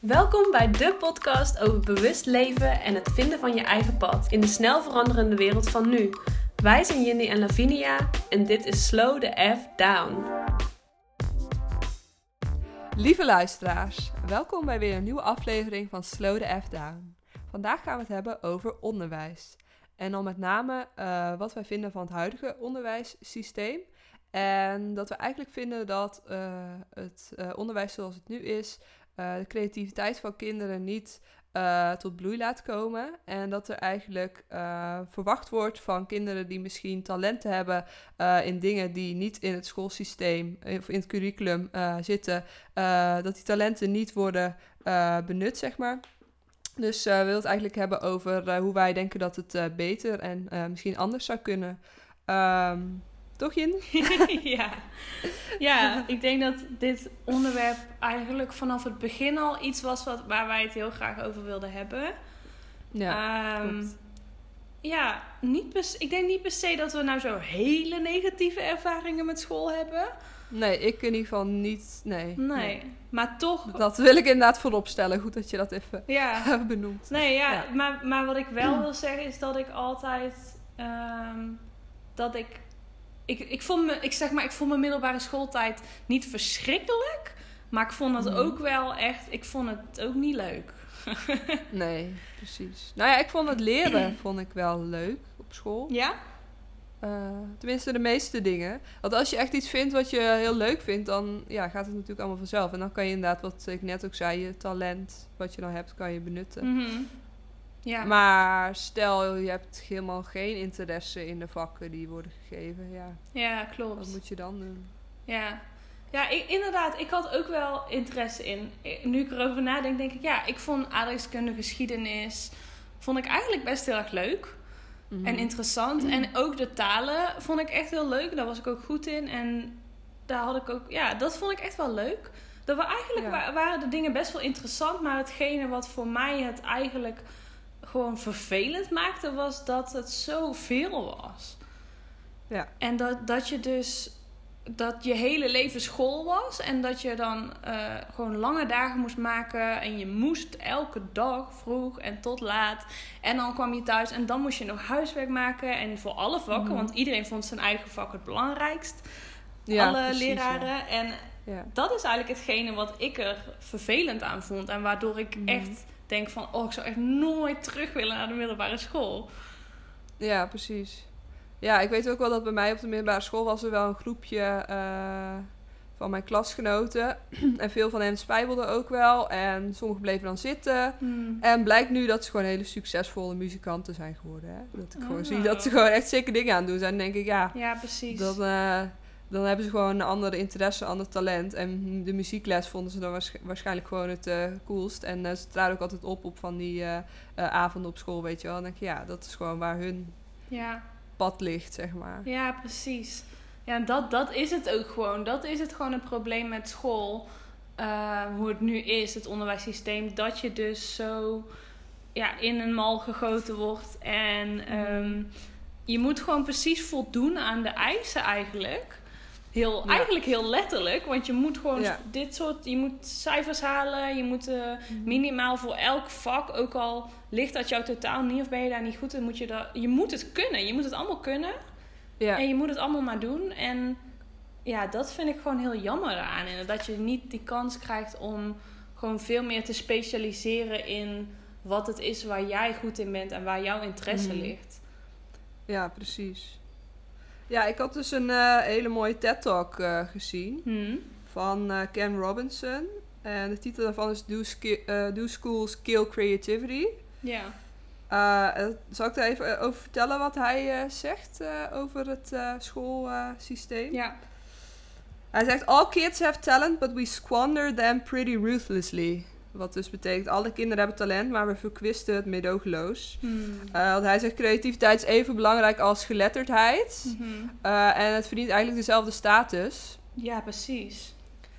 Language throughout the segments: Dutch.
Welkom bij de podcast over bewust leven en het vinden van je eigen pad in de snel veranderende wereld van nu. Wij zijn Jindy en Lavinia en dit is Slow the F Down. Lieve luisteraars, welkom bij weer een nieuwe aflevering van Slow the F Down. Vandaag gaan we het hebben over onderwijs. En dan met name wat wij vinden van het huidige onderwijssysteem. En dat we eigenlijk vinden dat het onderwijs zoals het nu is, de creativiteit van kinderen niet tot bloei laat komen. En dat er eigenlijk verwacht wordt van kinderen die misschien talenten hebben in dingen die niet in het schoolsysteem of in het curriculum zitten, dat die talenten niet worden benut, zeg maar. Dus we willen het eigenlijk hebben over hoe wij denken dat het beter en misschien anders zou kunnen. Toch, Jin? Ja, ik denk dat dit onderwerp eigenlijk vanaf het begin al iets was waar wij het heel graag over wilden hebben. Ja, ja, ik denk niet per se dat we nou zo hele negatieve ervaringen met school hebben. Nee, ik in ieder geval niet. Nee. Maar toch... Dat wil ik inderdaad voorop stellen. Goed dat je dat even benoemt. Nee, ja. Maar wat ik wel wil zeggen is dat ik altijd... Ik vond mijn middelbare schooltijd niet verschrikkelijk. Maar ik vond het ook wel echt... Ik vond het ook niet leuk. Nee, precies. Nou ja, ik vond het leren vond ik wel leuk op school. Ja? Tenminste, de meeste dingen. Want als je echt iets vindt wat je heel leuk vindt, dan gaat het natuurlijk allemaal vanzelf. En dan kan je inderdaad, wat ik net ook zei, je talent wat je dan hebt, kan je benutten. Mm-hmm. Ja. Maar stel, je hebt helemaal geen interesse in de vakken die worden gegeven. Ja, klopt. Wat moet je dan doen? Ja, inderdaad. Ik had ook wel interesse in. Nu ik erover nadenk, denk ik... Ja, ik vond aardrijkskunde, geschiedenis... vond ik eigenlijk best heel erg leuk. Mm-hmm. En interessant. Mm-hmm. En ook de talen vond ik echt heel leuk. Daar was ik ook goed in. En daar had ik ook... Ja, dat vond ik echt wel leuk. Waren de dingen best wel interessant. Maar hetgene wat voor mij het eigenlijk... gewoon vervelend maakte, was dat het zoveel was. Ja. En dat je dus... dat je hele leven school was... en dat je dan gewoon lange dagen moest maken... en je moest elke dag vroeg en tot laat... en dan kwam je thuis en dan moest je nog huiswerk maken... en voor alle vakken, want iedereen vond zijn eigen vak het belangrijkst. Ja, alle precies, leraren. Ja. En dat is eigenlijk hetgene wat ik er vervelend aan vond... en waardoor ik echt... denk van, ik zou echt nooit terug willen naar de middelbare school. Ja, precies. Ja, ik weet ook wel dat bij mij op de middelbare school was er wel een groepje van mijn klasgenoten. En veel van hen spijbelden ook wel. En sommigen bleven dan zitten. En blijkt nu dat ze gewoon hele succesvolle muzikanten zijn geworden. Hè? Dat ik gewoon zie dat ze gewoon echt zeker dingen aan doen zijn. En dan denk ik, ja, precies. Dan hebben ze gewoon een andere interesse, een ander talent. En de muziekles vonden ze dan waarschijnlijk gewoon het coolst. En ze traden ook altijd op van die avonden op school, weet je wel. En dan denk ik, dat is gewoon waar hun pad ligt, zeg maar. Ja, precies. Ja, dat is het ook gewoon. Dat is het gewoon het probleem met school. Hoe het nu is, het onderwijssysteem. Dat je dus zo in een mal gegoten wordt. En je moet gewoon precies voldoen aan de eisen eigenlijk... Eigenlijk heel letterlijk, want je moet gewoon je moet cijfers halen, je moet minimaal voor elk vak, ook al ligt dat jou totaal niet of ben je daar niet goed in, je moet het kunnen, je moet het allemaal kunnen en je moet het allemaal maar doen en dat vind ik gewoon heel jammer aan en dat je niet die kans krijgt om gewoon veel meer te specialiseren in wat het is waar jij goed in bent en waar jouw interesse ligt. Ja, precies. Ja, ik had dus een hele mooie TED-talk gezien van Ken Robinson. En de titel daarvan is Do Schools Kill Creativity? Ja. Zal ik daar even over vertellen wat hij zegt over het schoolsysteem? Ja. Hij zegt, all kids have talent, but we squander them pretty ruthlessly. Wat dus betekent, alle kinderen hebben talent, maar we verkwisten het meedogenloos. Want hij zegt, creativiteit is even belangrijk als geletterdheid. En het verdient eigenlijk dezelfde status. Ja, precies.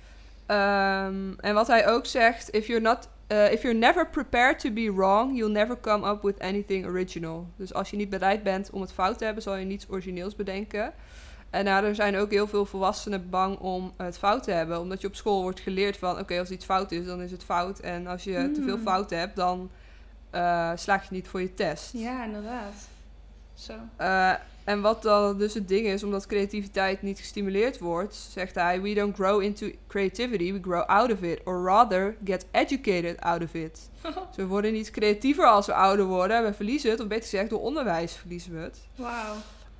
En wat hij ook zegt, if you're never prepared to be wrong, you'll never come up with anything original. Dus als je niet bereid bent om het fout te hebben, zal je niets origineels bedenken. En er zijn ook heel veel volwassenen bang om het fout te hebben. Omdat je op school wordt geleerd van... Oké, als iets fout is, dan is het fout. En als je te veel fouten hebt, dan slaag je niet voor je test. Ja, inderdaad. Zo. En wat dan dus het ding is, omdat creativiteit niet gestimuleerd wordt... zegt hij, we don't grow into creativity, we grow out of it. Or rather, get educated out of it. Dus we worden niet creatiever als we ouder worden. We verliezen het, of beter gezegd, door onderwijs verliezen we het. Wauw.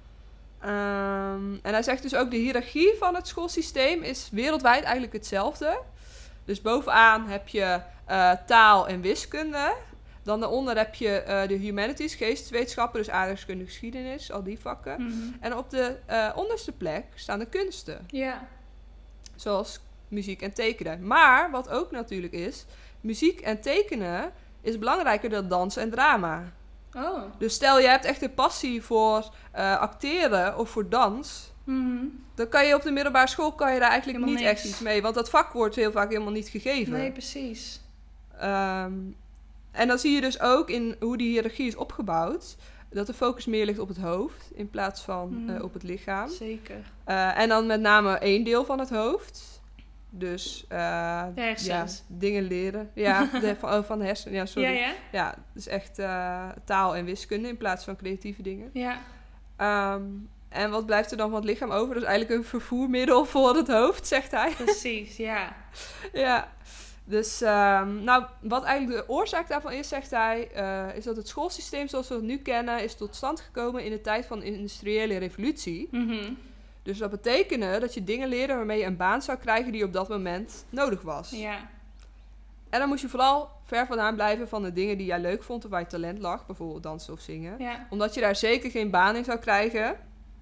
En hij zegt dus ook, de hiërarchie van het schoolsysteem is wereldwijd eigenlijk hetzelfde. Dus bovenaan heb je taal en wiskunde. Dan daaronder heb je de humanities, geesteswetenschappen, dus aardrijkskunde, geschiedenis, al die vakken. Mm-hmm. En op de onderste plek staan de kunsten. Ja. Zoals muziek en tekenen. Maar, wat ook natuurlijk is, muziek en tekenen is belangrijker dan dansen en drama. Oh. Dus stel, je hebt echt een passie voor acteren of voor dans... Mm-hmm. Dan kan je op de middelbare school kan je daar eigenlijk Helemaal niet niks. echt iets mee. Want dat vak wordt heel vaak helemaal niet gegeven. Nee, precies. En dan zie je dus ook in hoe die hiërarchie is opgebouwd... dat de focus meer ligt op het hoofd in plaats van op het lichaam. Zeker. En dan met name één deel van het hoofd. Dus dingen leren. Ja, van de hersenen. Ja, sorry. Ja? Ja, dus echt taal en wiskunde in plaats van creatieve dingen. Ja. En wat blijft er dan van het lichaam over? Dat is eigenlijk een vervoermiddel voor het hoofd, zegt hij. Precies, ja. Ja, dus wat eigenlijk de oorzaak daarvan is, zegt hij... is dat het schoolsysteem zoals we het nu kennen... is tot stand gekomen in de tijd van de industriële revolutie. Mm-hmm. Dus dat betekende dat je dingen leerde waarmee je een baan zou krijgen... die op dat moment nodig was. Ja. En dan moest je vooral ver vandaan blijven van de dingen die jij leuk vond... of waar je talent lag, bijvoorbeeld dansen of zingen. Ja. Omdat je daar zeker geen baan in zou krijgen...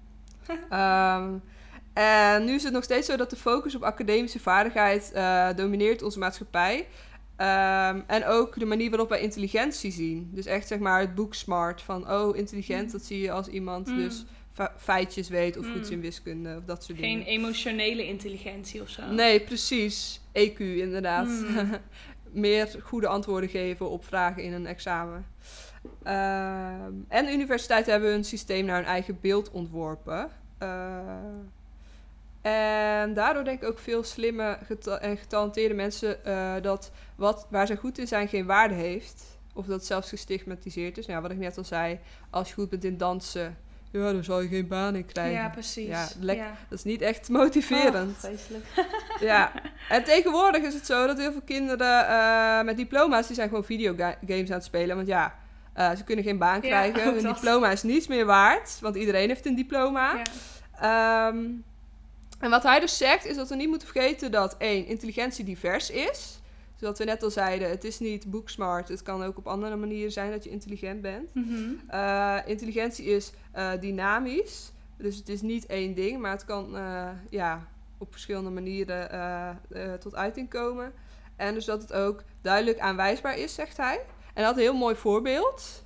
En nu is het nog steeds zo dat de focus op academische vaardigheid domineert onze maatschappij. En ook de manier waarop wij intelligentie zien. Dus echt zeg maar het boek smart van intelligent, dat zie je als iemand dus feitjes weet of goed in wiskunde of dat soort dingen. Geen emotionele intelligentie of zo. Nee, precies. EQ inderdaad. Meer goede antwoorden geven op vragen in een examen. En de universiteiten hebben een systeem naar hun eigen beeld ontworpen. En daardoor denk ik ook veel slimme en getalenteerde mensen... dat waar ze goed in zijn geen waarde heeft. Of dat het zelfs gestigmatiseerd is. Nou, wat ik net al zei, als je goed bent in dansen... ja, dan zal je geen baan in krijgen. Ja, precies. Ja, dat is niet echt motiverend. Vreselijk. Ja, en tegenwoordig is het zo dat heel veel kinderen met diploma's... die zijn gewoon videogames aan het spelen. Want ja, ze kunnen geen baan krijgen. Hun diploma is niets meer waard. Want iedereen heeft een diploma. Ja. En wat hij dus zegt, is dat we niet moeten vergeten dat 1, intelligentie divers is. Zoals we net al zeiden, het is niet boeksmart. Het kan ook op andere manieren zijn dat je intelligent bent. Mm-hmm. Intelligentie is dynamisch. Dus het is niet één ding, maar het kan op verschillende manieren tot uiting komen. En dus dat het ook duidelijk aanwijsbaar is, zegt hij. En hij had een heel mooi voorbeeld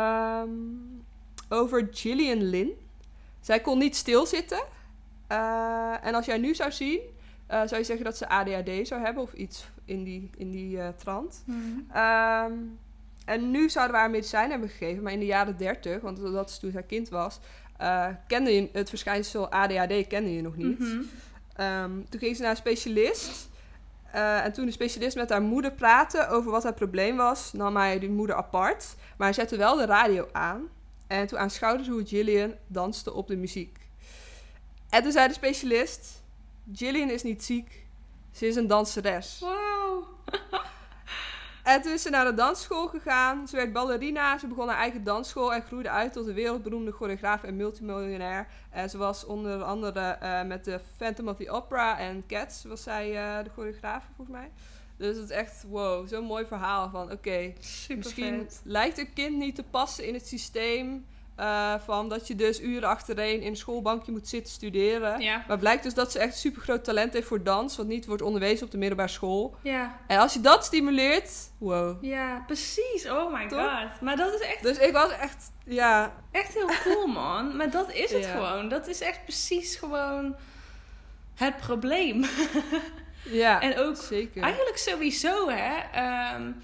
over Gillian Lynn. Zij kon niet stilzitten. En als jij nu zou zien, zou je zeggen dat ze ADHD zou hebben of iets in die trant. Mm-hmm. En nu zouden we haar medicijn hebben gegeven, maar in de jaren 30, want dat is toen zij kind was, kende je het verschijnsel ADHD kende je nog niet. Mm-hmm. Toen ging ze naar een specialist. En toen de specialist met haar moeder praatte over wat haar probleem was, nam hij die moeder apart. Maar hij zette wel de radio aan. En toen aanschouwde ze hoe Gillian danste op de muziek. En toen zei de specialist, Gillian is niet ziek, ze is een danseres. Wow. En toen is ze naar de dansschool gegaan. Ze werd ballerina, ze begon haar eigen dansschool en groeide uit tot een wereldberoemde choreograaf en multimiljonair. Ze was onder andere met de Phantom of the Opera en Cats was zij de choreograaf volgens mij. Dus het is echt, wow, zo'n mooi verhaal van oké, misschien vet. lijkt een kind niet te passen in het systeem... van dat je dus uren achtereen in een schoolbankje moet zitten studeren. Ja. Maar blijkt dus dat ze echt super groot talent heeft voor dans... wat niet wordt onderwezen op de middelbare school. Ja. En als je dat stimuleert, wow. Ja, precies. Oh my god. Maar dat is echt... Dus ik was echt, ja... Echt heel cool, man. Maar dat is het gewoon. Dat is echt precies gewoon het probleem. Ja, en ook zeker. Eigenlijk sowieso, hè.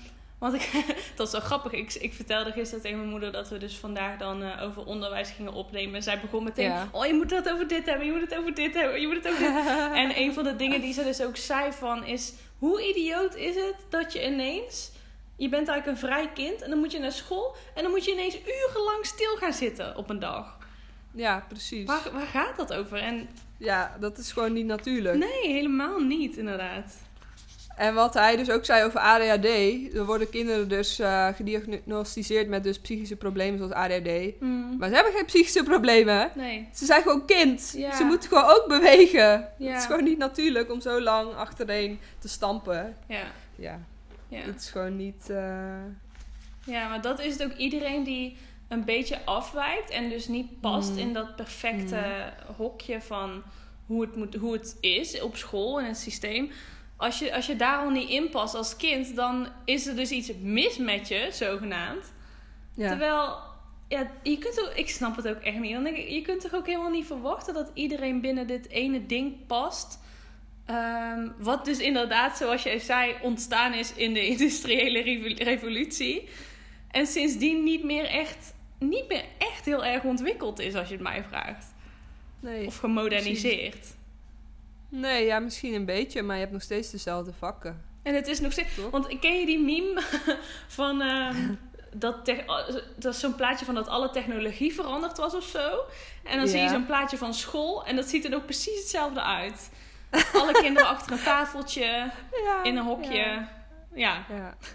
Want dat is zo grappig. Ik vertelde gisteren tegen mijn moeder dat we dus vandaag dan over onderwijs gingen opnemen. En zij begon meteen, je moet het over dit hebben, je moet het over dit hebben, je moet het over dit. En een van de dingen die ze dus ook zei is, hoe idioot is het dat je ineens, je bent eigenlijk een vrij kind en dan moet je naar school en dan moet je ineens urenlang stil gaan zitten op een dag. Ja, precies. Waar gaat dat over? En ja, dat is gewoon niet natuurlijk. Nee, helemaal niet, inderdaad. En wat hij dus ook zei over ADHD, er worden kinderen dus gediagnosticeerd met dus psychische problemen zoals ADHD. Maar ze hebben geen psychische problemen. Nee. Ze zijn gewoon kind. Ja. Ze moeten gewoon ook bewegen. Ja. Het is gewoon niet natuurlijk om zo lang achtereen te stampen. Ja. Het is gewoon niet... Ja, maar dat is het ook. Iedereen die een beetje afwijkt en dus niet past in dat perfecte hokje van hoe het is op school in het systeem. Als je daar al niet in past als kind, dan is er dus iets mis met je, zogenaamd. Ja. Terwijl, je kunt ik snap het ook echt niet. Dan denk ik, je kunt toch ook helemaal niet verwachten dat iedereen binnen dit ene ding past. Wat dus inderdaad, zoals jij zei, ontstaan is in de industriële revolutie. En sindsdien niet meer echt heel erg ontwikkeld is, als je het mij vraagt. Nee, of gemoderniseerd. Precies. Nee, ja, misschien een beetje, maar je hebt nog steeds dezelfde vakken. En het is nog steeds... Toch? Want ken je die meme van... dat is zo'n plaatje van dat alle technologie veranderd was of zo. En dan zie je zo'n plaatje van school. En dat ziet er ook precies hetzelfde uit. Alle kinderen achter een tafeltje. In een hokje. Ja.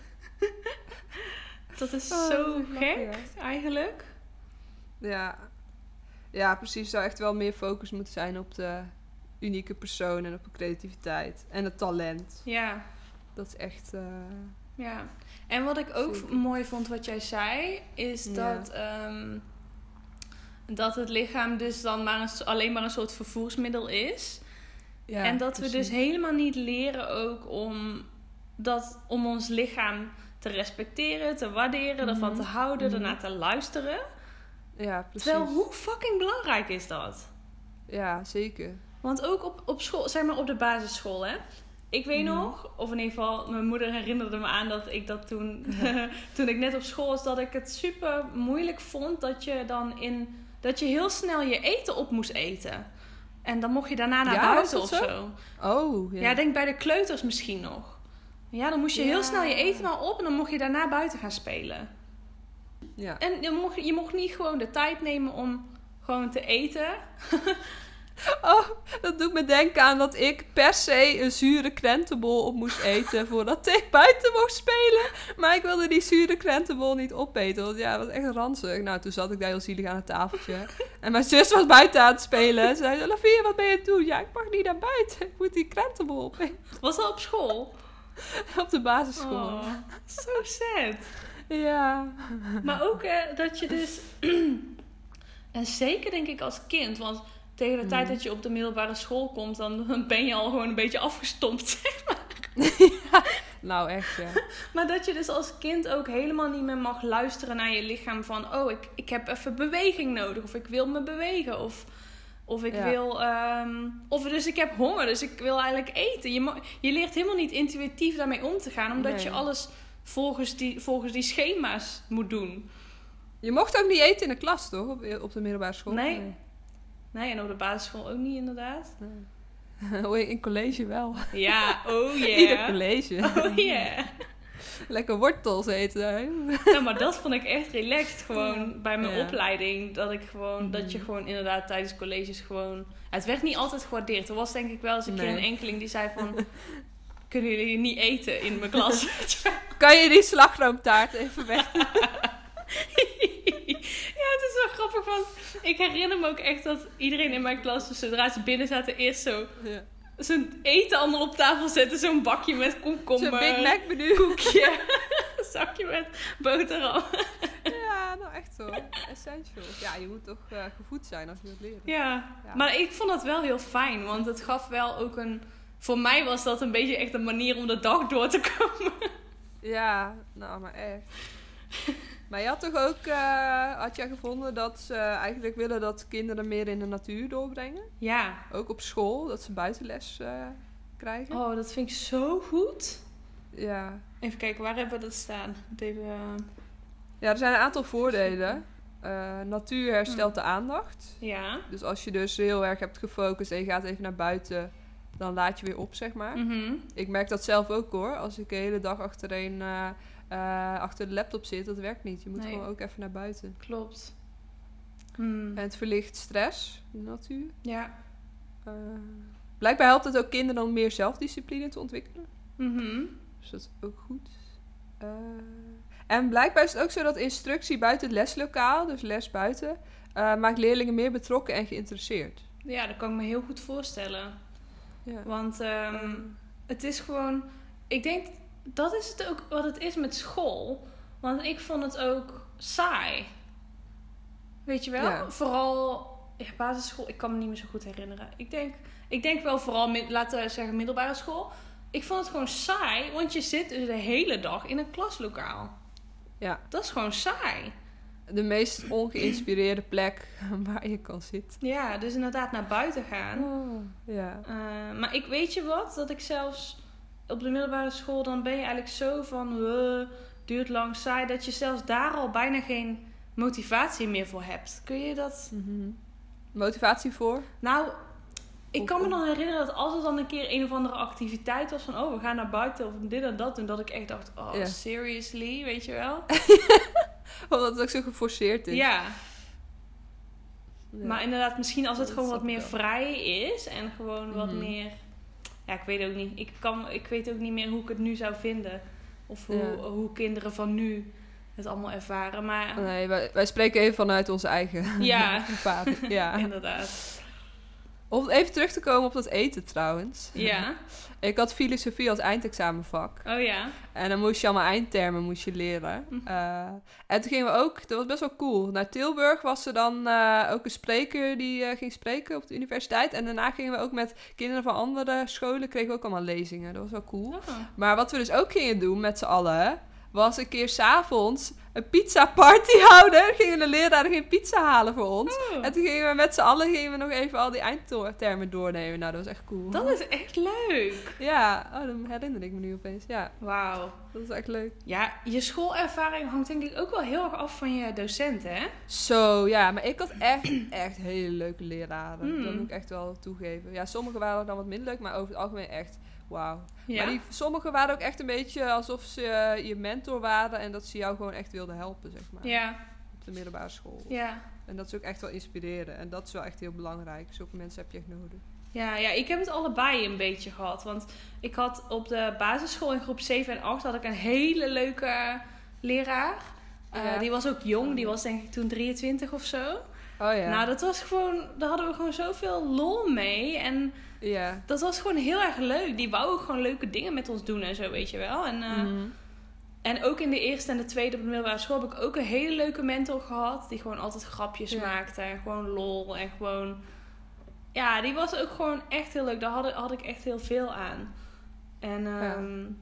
Dat is zo gek, eigenlijk. Ja, precies. Er zou echt wel meer focus moeten zijn op de unieke persoon en op de creativiteit. En het talent. Ja. Dat is echt... Ja. En wat ik ook mooi vond wat jij zei, is dat het lichaam dus dan alleen maar een soort vervoersmiddel is. Ja, en dat we dus helemaal niet leren ook om ons lichaam te respecteren, te waarderen, ervan te houden, ernaar te luisteren. Ja, precies. Terwijl, hoe fucking belangrijk is dat? Ja, zeker. Want ook op school, zeg maar op de basisschool, hè. Ik weet nog, of in ieder geval, mijn moeder herinnerde me aan dat ik dat toen ik net op school was, dat ik het super moeilijk vond dat je heel snel je eten op moest eten. En dan mocht je daarna naar buiten of zo. Oh, ja. Ja, denk bij de kleuters misschien nog. Ja, dan moest je heel snel je eten maar op en dan mocht je daarna buiten gaan spelen. Ja. En je mocht niet gewoon de tijd nemen om gewoon te eten. Oh, dat doet me denken aan dat ik per se een zure krentenbol op moest eten voordat ik buiten mocht spelen. Maar ik wilde die zure krentenbol niet opeten, want dat was echt ranzig. Nou, toen zat ik daar heel zielig aan het tafeltje. En mijn zus was buiten aan het spelen. Ze zei, Lavia, wat ben je aan het doen? Ja, ik mag niet naar buiten. Ik moet die krentenbol opeten. Was dat op school? Op de basisschool. Oh, so sad. Ja. Maar ook dat je dus... en zeker denk ik als kind, want... Tegen de tijd dat je op de middelbare school komt, dan ben je al gewoon een beetje afgestompt, zeg maar. Ja, nou echt, ja. Maar dat je dus als kind ook helemaal niet meer mag luisteren naar je lichaam van... Oh, ik heb even beweging nodig. Of ik wil me bewegen. Of ik wil... Of dus ik heb honger, dus ik wil eigenlijk eten. Je leert helemaal niet intuïtief daarmee om te gaan. Omdat je alles volgens die schema's moet doen. Je mocht ook niet eten in de klas, toch? Op de middelbare school? Nee, en op de basisschool ook niet, inderdaad. In college wel. Ja, oh yeah. Ieder college. Oh yeah. Lekker wortels eten. Ja, maar dat vond ik echt relaxed gewoon bij mijn opleiding. Dat je gewoon inderdaad tijdens colleges gewoon... Het werd niet altijd gewaardeerd. Er was denk ik wel eens een keer een enkeling die zei van... Kunnen jullie niet eten in mijn klas? Kan je die slagroomtaart even weg? Ja, het is wel grappig, want ik herinner me ook echt dat iedereen in mijn klas, dus zodra ze binnen zaten, eerst zo'n eten allemaal op tafel zetten. Zo'n bakje met komkommer. Zo'n Big Mac menu. Koekje. Een zakje met boterham. Ja, nou echt zo. Essential. Ja, je moet toch gevoed zijn als je wilt leren. Ja, maar ik vond dat wel heel fijn, want het gaf wel ook een... Voor mij was dat een beetje echt een manier om de dag door te komen. Ja, nou, maar echt. Maar je had toch ook, had jij gevonden dat ze eigenlijk willen dat kinderen meer in de natuur doorbrengen? Ja. Ook op school, dat ze buitenles krijgen? Oh, dat vind ik zo goed. Ja. Even kijken, waar hebben we dat staan? Even, Ja, er zijn een aantal voordelen. Natuur herstelt de aandacht. ja. Dus als je dus heel erg hebt gefocust en je gaat even naar buiten, dan laat je weer op, zeg maar. Ik merk dat zelf ook hoor. Als ik de hele dag achtereen achter de laptop zit, dat werkt niet. Je moet gewoon ook even naar buiten. Klopt. En het verlicht stress, de natuur. Ja. Blijkbaar helpt het ook kinderen om meer zelfdiscipline te ontwikkelen. Dus dat is ook goed. En blijkbaar is het ook zo dat instructie buiten het leslokaal, dus les buiten, maakt leerlingen meer betrokken en geïnteresseerd. Ja, dat kan ik me heel goed voorstellen. Ja. Want het is gewoon... Ik denk, dat is het ook wat het is met school. Want ik vond het ook saai. Weet je wel? Ja. Vooral basisschool, ik kan me niet meer zo goed herinneren. Ik denk wel vooral, laten we zeggen, middelbare school. Ik vond het gewoon saai, want je zit dus de hele dag in een klaslokaal. Ja. Dat is gewoon saai. De meest ongeïnspireerde plek waar je kan zitten. Ja, dus inderdaad naar buiten gaan. Ja. Maar ik weet je wat, dat ik zelfs op de middelbare school, dan ben je eigenlijk zo van, duurt lang, saai, dat je zelfs daar al bijna geen motivatie meer voor hebt. Kun je dat... Motivatie voor? Nou, ik kan me dan herinneren dat als er dan een keer een of andere activiteit was van, we gaan naar buiten of dit en dat doen, dat ik echt dacht, seriously, weet je wel? Omdat het ook zo geforceerd is. Ja. Maar inderdaad, misschien als het gewoon wat meer vrij is en gewoon wat meer... Ja, ik weet ook niet. Ik weet ook niet meer hoe ik het nu zou vinden. Of hoe kinderen van nu het allemaal ervaren. Maar... Nee, wij spreken even vanuit onze eigen ervaring. Ja, inderdaad. Om even terug te komen op dat eten trouwens. Ja. Ik had filosofie als eindexamenvak. Oh ja. En dan moest je allemaal eindtermen leren. En toen gingen we ook, dat was best wel cool. Naar Tilburg was er dan ook een spreker die ging spreken op de universiteit. En daarna gingen we ook met kinderen van andere scholen, kregen we ook allemaal lezingen. Dat was wel cool. Oh. Maar wat we dus ook gingen doen met z'n allen, was een keer 's avonds een pizza party houden. Gingen de leraren geen pizza halen voor ons. Oh. En toen gingen we met z'n allen nog even al die eindtermen doornemen. Nou, dat was echt cool. Dat is echt leuk. Ja, dat herinner ik me nu opeens. Ja, Wauw. dat is echt leuk. Ja, je schoolervaring hangt denk ik ook wel heel erg af van je docenten, hè? Zo, ja. Maar ik had echt hele leuke leraren. Dat moet ik echt wel toegeven. Ja, sommige waren dan wat minder leuk, maar over het algemeen echt wauw. Ja. Maar sommige waren ook echt een beetje alsof ze je mentor waren en dat ze jou gewoon echt wilden helpen, zeg maar. Ja. Op de middelbare school. Ja. En dat is ook echt wel inspireren. En dat is wel echt heel belangrijk. Zulke mensen heb je echt nodig. Ja, ik heb het allebei een beetje gehad. Want ik had op de basisschool in groep 7 en 8 had ik een hele leuke leraar. Die was ook jong. Die was denk ik toen 23 of zo. Oh ja. Nou, dat was gewoon... Daar hadden we gewoon zoveel lol mee. En dat was gewoon heel erg leuk. Die wou ook gewoon leuke dingen met ons doen en zo, weet je wel. En, en ook in de eerste en de tweede op de middelbare school heb ik ook een hele leuke mentor gehad. Die gewoon altijd grapjes maakte en gewoon lol en gewoon... Ja, die was ook gewoon echt heel leuk. Daar had ik echt heel veel aan. En,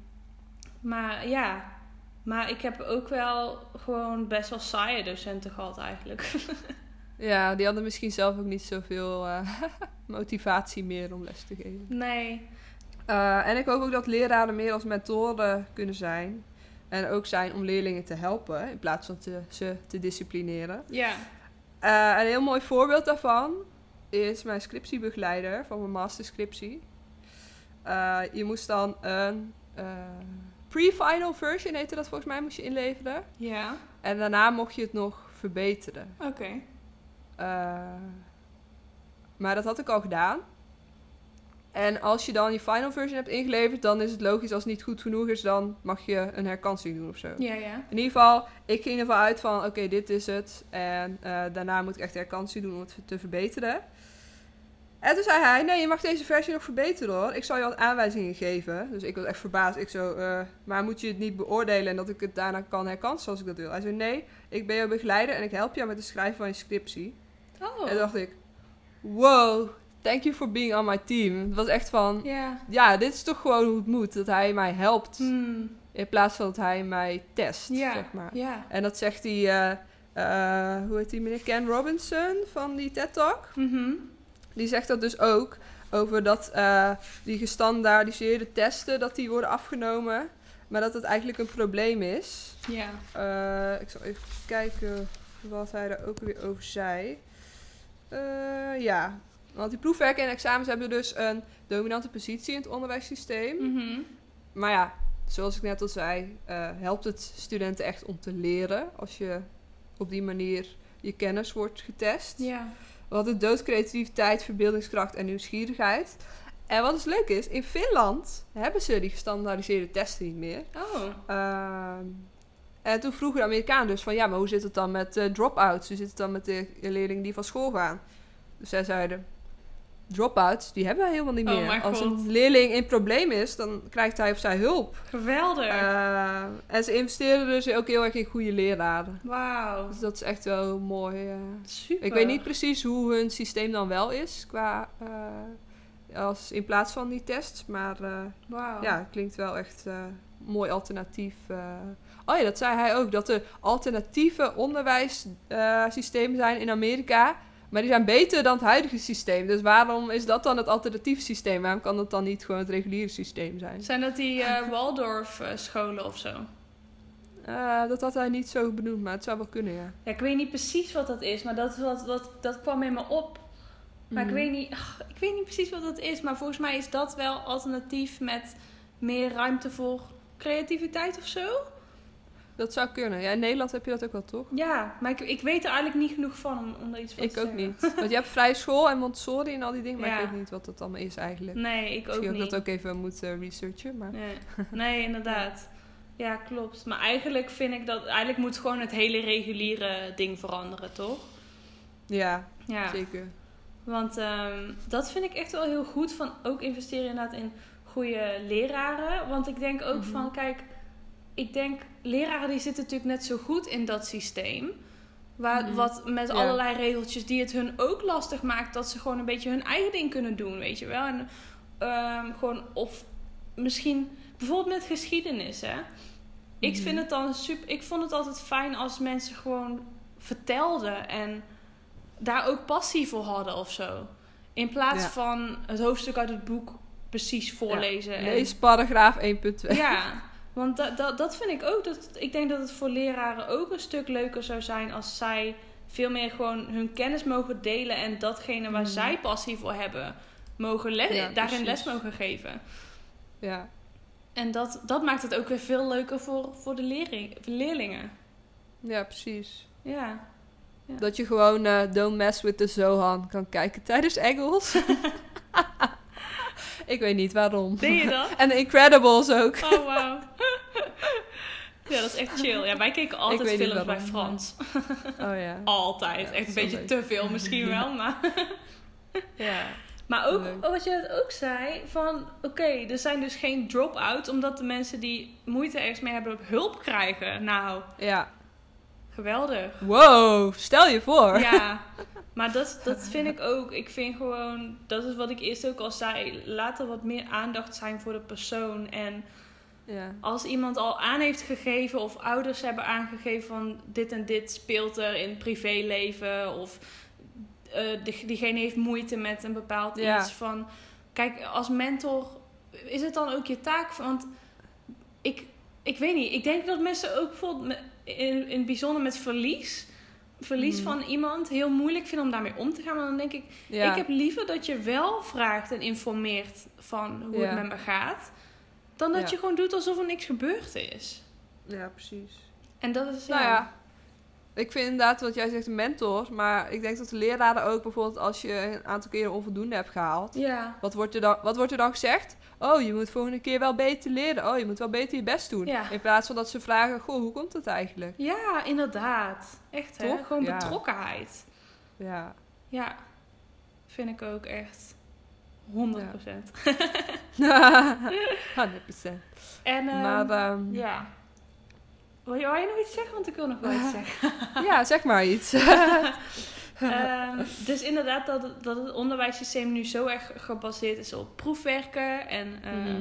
maar ik heb ook wel gewoon best wel saaie docenten gehad eigenlijk. Ja, die hadden misschien zelf ook niet zoveel motivatie meer om les te geven. Nee. En ik hoop ook dat leraren meer als mentoren kunnen zijn. En ook zijn om leerlingen te helpen in plaats van ze te disciplineren. Ja. Een heel mooi voorbeeld daarvan is mijn scriptiebegeleider van mijn masterscriptie. Je moest dan een pre-final version, heette dat volgens mij, moest je inleveren. Ja. En daarna mocht je het nog verbeteren. Oké. Maar dat had ik al gedaan. En als je dan je final version hebt ingeleverd, dan is het logisch als het niet goed genoeg is, dan mag je een herkansing doen of zo. Ja. In ieder geval, ik ging ervan uit van, oké, dit is het. En daarna moet ik echt herkansing doen om het te verbeteren. En toen zei hij, nee, je mag deze versie nog verbeteren hoor. Ik zal je wat aanwijzingen geven. Dus ik was echt verbaasd. Ik zo, maar moet je het niet beoordelen en dat ik het daarna kan herkansen als ik dat wil? Hij zei, nee, ik ben jouw begeleider en ik help jou met het schrijven van je scriptie. Oh. En toen dacht ik, wow, thank you for being on my team. Het was echt van, ja, dit is toch gewoon hoe het moet. Dat hij mij helpt in plaats van dat hij mij test, zeg maar. Ja. En dat zegt die, hoe heet die meneer? Ken Robinson van die TED Talk. Die zegt dat dus ook over dat die gestandaardiseerde testen, dat die worden afgenomen. Maar dat het eigenlijk een probleem is. Ja. Ik zal even kijken wat hij daar ook weer over zei. Ja, want die proefwerken en examens hebben dus een dominante positie in het onderwijssysteem. Mhm. Maar ja, zoals ik net al zei, helpt het studenten echt om te leren als je op die manier je kennis wordt getest. Ja. Wat het doodt creativiteit, verbeeldingskracht en nieuwsgierigheid. En wat dus leuk is, in Finland hebben ze die gestandaardiseerde testen niet meer. Oh. En toen vroegen de Amerikanen dus van, ja, maar hoe zit het dan met drop-outs? Hoe zit het dan met de leerlingen die van school gaan? Dus zij zeiden, drop-outs, die hebben we helemaal niet meer. mijn Als God. een leerling in probleem is, dan krijgt hij of zij hulp. Geweldig. En ze investeren dus ook heel erg in goede leraren. Wauw. Dus dat is echt wel mooi. Super. Ik weet niet precies hoe hun systeem dan wel is, qua als in plaats van die tests. Maar Wauw. ja, het klinkt wel echt een mooi alternatief. Oh ja, dat zei hij ook, dat er alternatieve onderwijssystemen zijn in Amerika. Maar die zijn beter dan het huidige systeem. Dus waarom is dat dan het alternatieve systeem? Waarom kan dat dan niet gewoon het reguliere systeem zijn? Zijn dat die Waldorf-scholen of zo? Dat had hij niet zo benoemd, maar het zou wel kunnen, ja. Ja, ik weet niet precies wat dat is, maar dat kwam in me op. Maar Mhm. ik weet niet precies wat dat is. Maar volgens mij is dat wel alternatief met meer ruimte voor creativiteit of zo. Dat zou kunnen. Ja, in Nederland heb je dat ook wel, toch? Ja, maar ik weet er eigenlijk niet genoeg van om er iets van Ik te ook zeggen. niet. Want je hebt vrije school en Montessori en al die dingen, maar Ja. ik weet niet wat dat allemaal is eigenlijk. Nee, ik ook Misschien niet. ook dat ook even moet researchen, maar... Nee, inderdaad. Ja, klopt. Maar eigenlijk vind ik dat... Eigenlijk moet gewoon het hele reguliere ding veranderen, toch? Ja, Ja. zeker. Want dat vind ik echt wel heel goed. Van ook investeren inderdaad in goede leraren. Want ik denk ook van... Kijk, ik denk... Leraren die zitten natuurlijk net zo goed in dat systeem. Wat met allerlei regeltjes die het hun ook lastig maakt... dat ze gewoon een beetje hun eigen ding kunnen doen, weet je wel. En gewoon... Of misschien... Bijvoorbeeld met geschiedenis, hè. Ik vind het dan ik vond het altijd fijn als mensen gewoon vertelden... en daar ook passie voor hadden of zo. In plaats van het hoofdstuk uit het boek precies voorlezen. Ja. En... Lees paragraaf 1.2. Ja, want dat vind ik ook. Ik denk dat het voor leraren ook een stuk leuker zou zijn... als zij veel meer gewoon hun kennis mogen delen... en datgene waar zij passie voor hebben... daarin les mogen geven. Ja. En dat maakt het ook weer veel leuker voor de leerlingen. Ja, precies. Ja. Dat je gewoon Don't Mess with the Zohan kan kijken tijdens Engels. Ik weet niet waarom. Deed je dat? En The Incredibles ook. Oh, wauw. Ja, dat is echt chill. Ja, wij keken altijd films bij Frans. Oh ja. Altijd. Ja, echt een beetje leuk. te veel misschien wel, maar... Ja. Maar ook, Leuk. wat je het ook zei, van oké, er zijn dus geen drop-outs... omdat de mensen die moeite ergens mee hebben hulp krijgen. Nou, Ja. geweldig. Wow, stel je voor. Ja, maar dat vind ik ook. Ik vind gewoon, dat is wat ik eerst ook al zei... laat er wat meer aandacht zijn voor de persoon. En Ja. als iemand al aan heeft gegeven... of ouders hebben aangegeven van dit en dit speelt er in het privéleven... of... diegene heeft moeite met een bepaald iets van... Kijk, als mentor is het dan ook je taak... Want ik weet niet, ik denk dat mensen ook bijvoorbeeld... in het bijzonder met verlies van iemand... heel moeilijk vinden om daarmee om te gaan. Maar dan denk ik, ik heb liever dat je wel vraagt en informeert... van hoe het met me gaat... dan dat je gewoon doet alsof er niks gebeurd is. Ja, precies. En dat is... Nou ja, ik vind inderdaad wat jij zegt een mentor, maar ik denk dat de leraren ook bijvoorbeeld als je een aantal keren onvoldoende hebt gehaald, wat wordt er dan gezegd? Oh, je moet volgende keer wel beter leren. Oh, je moet wel beter je best doen. Ja. In plaats van dat ze vragen, goh, hoe komt dat eigenlijk? Ja, inderdaad. Echt, hè? Toch? Gewoon Ja. betrokkenheid. Ja. Ja, vind ik ook echt 100%. 100%. En Maar, ja. Wou je nog iets zeggen? Want ik wil nog wel iets zeggen. ja, zeg maar iets. Dus inderdaad dat het onderwijssysteem nu zo erg gebaseerd is op proefwerken en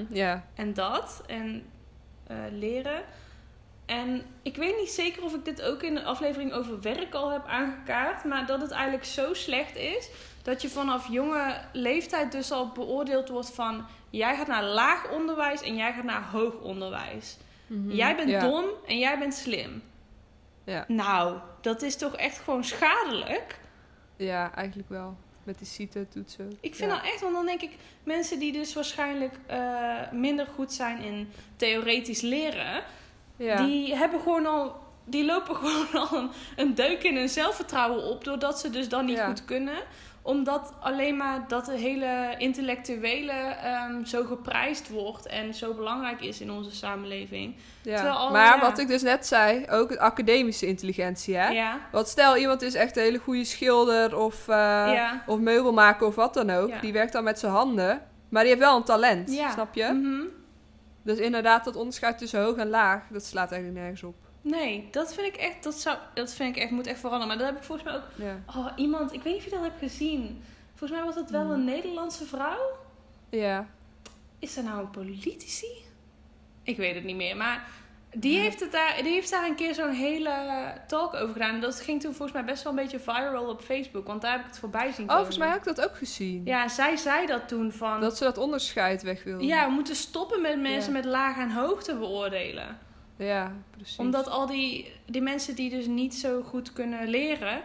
leren. En ik weet niet zeker of ik dit ook in de aflevering over werk al heb aangekaart, maar dat het eigenlijk zo slecht is dat je vanaf jonge leeftijd dus al beoordeeld wordt van jij gaat naar laag onderwijs en jij gaat naar hoog onderwijs. Jij bent dom en jij bent slim. Ja. Nou, dat is toch echt gewoon schadelijk? Ja, eigenlijk wel. Met die CITO-toetsen. Ik vind dat echt, want dan denk ik... mensen die dus waarschijnlijk minder goed zijn in theoretisch leren... die hebben gewoon al... die lopen gewoon al een deuk in hun zelfvertrouwen op... doordat ze dus dan niet goed kunnen... omdat alleen maar dat de hele intellectuele zo geprijsd wordt... en zo belangrijk is in onze samenleving. Ja. Maar wat ik dus net zei, ook academische intelligentie, hè? Ja. Want stel, iemand is echt een hele goede schilder of meubelmaker of wat dan ook. Ja. Die werkt dan met zijn handen, maar die heeft wel een talent, snap je? Mm-hmm. Dus inderdaad, dat onderscheid tussen hoog en laag, dat slaat eigenlijk nergens op. Nee, dat vind ik echt, moet echt veranderen. Maar dat heb ik volgens mij ook... Oh, iemand, ik weet niet of je dat hebt gezien. Volgens mij was het wel een Nederlandse vrouw. Ja. Is dat nou een politici? Ik weet het niet meer, maar die heeft daar een keer zo'n hele talk over gedaan. En dat ging toen volgens mij best wel een beetje viral op Facebook, want daar heb ik het voorbij zien komen. Volgens mij heb ik dat ook gezien. Ja, zij zei dat toen van... dat ze dat onderscheid weg wilden. Ja, we moeten stoppen met mensen met laag en hoog te beoordelen. Ja, precies. Omdat al die mensen die dus niet zo goed kunnen leren...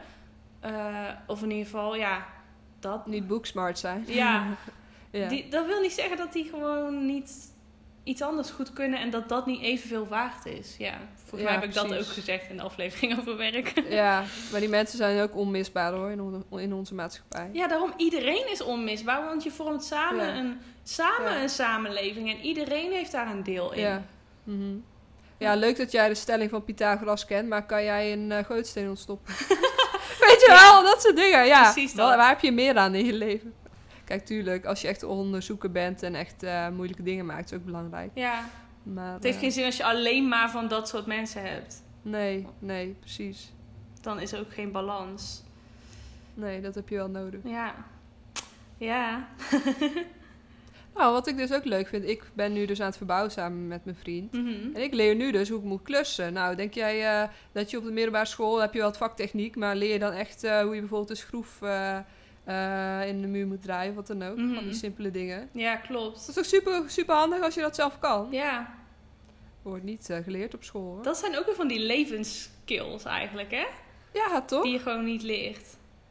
of in ieder geval, dat... niet booksmart zijn. Ja, dat wil niet zeggen dat die gewoon niet iets anders goed kunnen... en dat niet evenveel waard is. Ja, volgens mij heb ik dat ook gezegd in de aflevering over werk. Ja, maar die mensen zijn ook onmisbaar hoor, in onze maatschappij. Ja, daarom iedereen is onmisbaar, want je vormt samen een samenleving... en iedereen heeft daar een deel in. Ja, ja, leuk dat jij de stelling van Pythagoras kent, maar kan jij een gootsteen ontstoppen? Weet je wel, dat soort dingen. Ja, precies dat. Waar heb je meer aan in je leven? Kijk, tuurlijk, als je echt onderzoeker bent en echt moeilijke dingen maakt, is ook belangrijk. Ja, maar, het heeft geen zin als je alleen maar van dat soort mensen hebt. Nee, precies. Dan is er ook geen balans. Nee, dat heb je wel nodig. Ja. Nou, wat ik dus ook leuk vind, ik ben nu dus aan het verbouwen samen met mijn vriend. Mm-hmm. En ik leer nu dus hoe ik moet klussen. Nou, denk jij dat je op de middelbare school heb je wel het vaktechniek, maar leer je dan echt hoe je bijvoorbeeld een schroef in de muur moet draaien, wat dan ook. Van die simpele dingen. Ja, klopt. Dat is toch super, super handig als je dat zelf kan? Ja. Wordt niet geleerd op school, hoor. Dat zijn ook weer van die levensskills eigenlijk, hè? Ja, toch? Die je gewoon niet leert.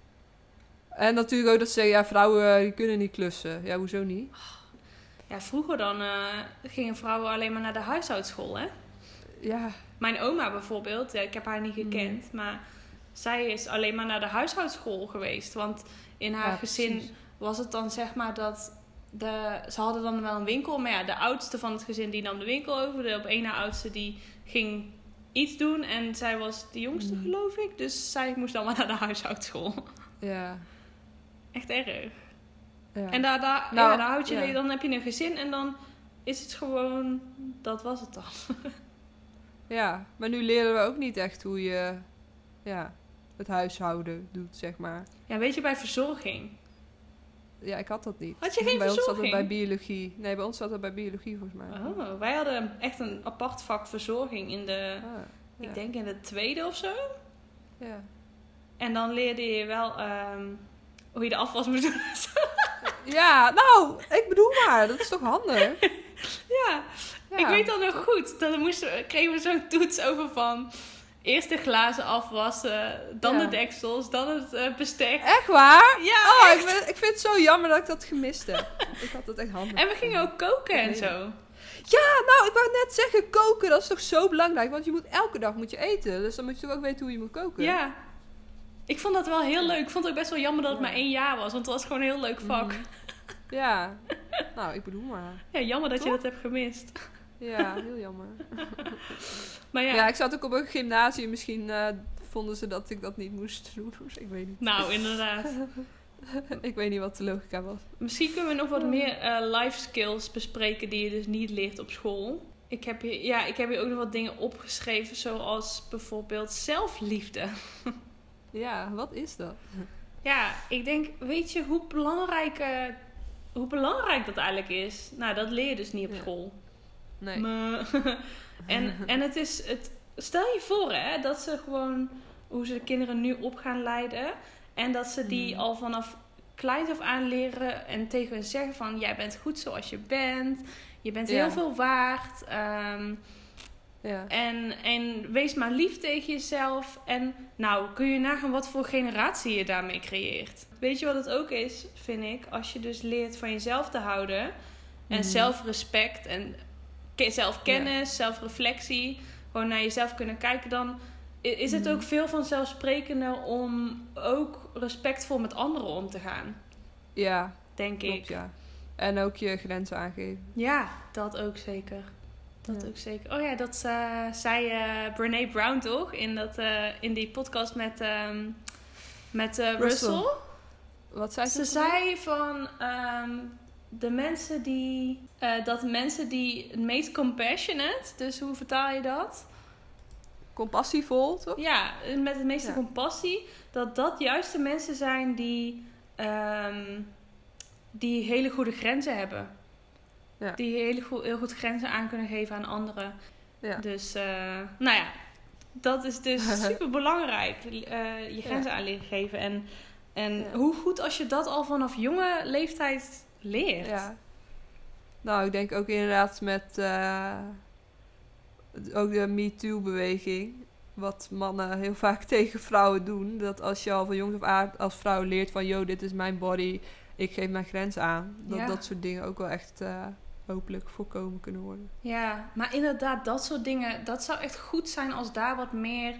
En natuurlijk ook dat ze zeggen, vrouwen die kunnen niet klussen. Ja, hoezo niet? Ja, vroeger dan gingen vrouwen alleen maar naar de huishoudschool, hè? Ja. Mijn oma bijvoorbeeld, ik heb haar niet gekend, maar zij is alleen maar naar de huishoudschool geweest. Want in haar gezin was het dan zeg maar dat ze hadden dan wel een winkel, maar de oudste van het gezin die nam de winkel over. De op één na oudste die ging iets doen en zij was de jongste geloof ik. Dus zij moest dan maar naar de huishoudschool. Ja. Echt erg. Ja. En daar houd je, dan heb je een gezin en dan is het gewoon, dat was het dan. Ja, maar nu leren we ook niet echt hoe je het huishouden doet, zeg maar. Ja, weet je, bij verzorging. Ja, ik had dat niet. Had je geen bij verzorging? Ons zat het bij biologie. Nee, bij ons zat het bij biologie volgens mij. Oh, wij hadden echt een apart vak verzorging in de, ik denk in de tweede of zo. Ja. En dan leerde je wel hoe je de afwas moet doen. Ja, nou, ik bedoel maar, dat is toch handig? Ja, ik weet dat nog goed. Dan kregen we zo'n toets over van eerst de glazen afwassen, dan de deksels, dan het bestek. Echt waar? Ja, ik vind het zo jammer dat ik dat gemist heb. Ik had dat echt handig. En we gingen ook koken en zo. Ja, nou, ik wou net zeggen, koken, dat is toch zo belangrijk. Want je moet elke dag eten. Dus dan moet je toch ook weten hoe je moet koken. Ja. Ik vond dat wel heel leuk. Ik vond het ook best wel jammer dat het maar 1 jaar was. Want het was gewoon een heel leuk vak. Ja. Nou, ik bedoel maar. Ja, jammer dat je dat hebt gemist. Ja, heel jammer. Maar ja, ik zat ook op een gymnasium. Misschien vonden ze dat ik dat niet moest doen. Ik weet niet. Nou, inderdaad. Ik weet niet wat de logica was. Misschien kunnen we nog wat meer life skills bespreken die je dus niet leert op school. Ik heb hier ook nog wat dingen opgeschreven. Zoals bijvoorbeeld zelfliefde. Ja, wat is dat? Ja, ik denk, weet je hoe belangrijk dat eigenlijk is? Nou, dat leer je dus niet op school. Nee. En het is, stel je voor hè, dat ze gewoon, hoe ze de kinderen nu op gaan leiden. En dat ze die al vanaf kleins af aan leren en tegen hen zeggen van, jij bent goed zoals je bent. Je bent heel veel waard. Ja. En wees maar lief tegen jezelf. En nou, kun je nagaan wat voor generatie je daarmee creëert. Weet je wat het ook is, vind ik? Als je dus leert van jezelf te houden. En zelfrespect en zelfkennis, zelfreflectie. Gewoon naar jezelf kunnen kijken. Dan is het ook veel vanzelfsprekender om ook respectvol met anderen om te gaan. Ja, denk klopt, ik. Ja. En ook je grenzen aangeven. Ja, dat ook zeker. Ook zeker. Oh ja, dat zei Brené Brown toch? In die podcast met Russell. Wat zei ze? Ze zei van de mensen die het meest compassionate, dus hoe vertaal je dat? Compassievol, toch? Ja, met het meeste compassie. Dat juist de mensen zijn die hele goede grenzen hebben. Ja. Die heel goed grenzen aan kunnen geven aan anderen. Ja. Dus, nou ja, dat is dus super belangrijk. Je grenzen aan leren geven. En hoe goed als je dat al vanaf jonge leeftijd leert. Ja. Nou, ik denk ook inderdaad met ook de MeToo-beweging. Wat mannen heel vaak tegen vrouwen doen. Dat als je al van jongs af aan als vrouw leert van... yo, dit is mijn body, ik geef mijn grens aan. Dat soort dingen ook wel echt... hopelijk voorkomen kunnen worden. Ja, maar inderdaad, dat soort dingen... dat zou echt goed zijn als daar wat meer...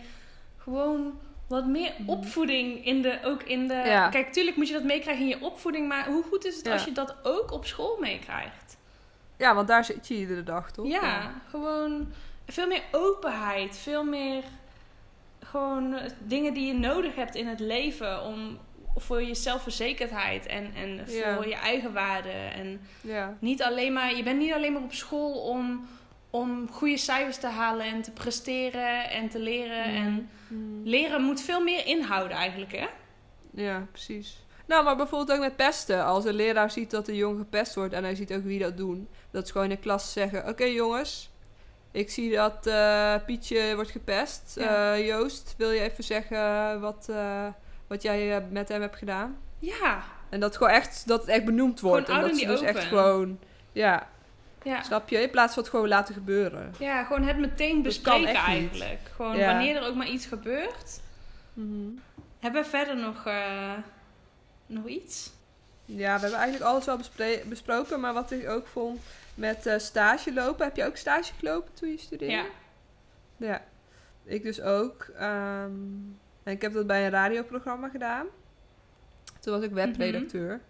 opvoeding in de... Ja. Kijk, tuurlijk moet je dat meekrijgen in je opvoeding... maar hoe goed is het als je dat ook op school meekrijgt? Ja, want daar zit je iedere dag, toch? Ja, gewoon veel meer openheid. Veel meer gewoon dingen die je nodig hebt in het leven... voor je zelfverzekerdheid en voor je eigen waarde. En niet alleen maar, je bent niet alleen maar op school om goede cijfers te halen en te presteren en te leren. En leren moet veel meer inhouden eigenlijk, hè? Ja, precies. Nou, maar bijvoorbeeld ook met pesten. Als een leraar ziet dat een jongen gepest wordt en hij ziet ook wie dat doen. Dat is gewoon in de klas zeggen, oké, jongens, ik zie dat Pietje wordt gepest. Ja. Joost, wil je even zeggen wat jij met hem hebt gedaan? Ja. En dat het echt benoemd wordt. Gewoon en dat ze dus open. Echt gewoon... Ja. Snap je? In plaats van het gewoon laten gebeuren. Ja, gewoon het meteen bespreken eigenlijk. Gewoon wanneer er ook maar iets gebeurt. Mm-hmm. Hebben we verder nog iets? Ja, we hebben eigenlijk alles wel besproken. Maar wat ik ook vond met stage lopen. Heb je ook stage gelopen toen je studeerde? Ja. Ja. Ik dus ook. En ik heb dat bij een radioprogramma gedaan. Toen was ik webredacteur.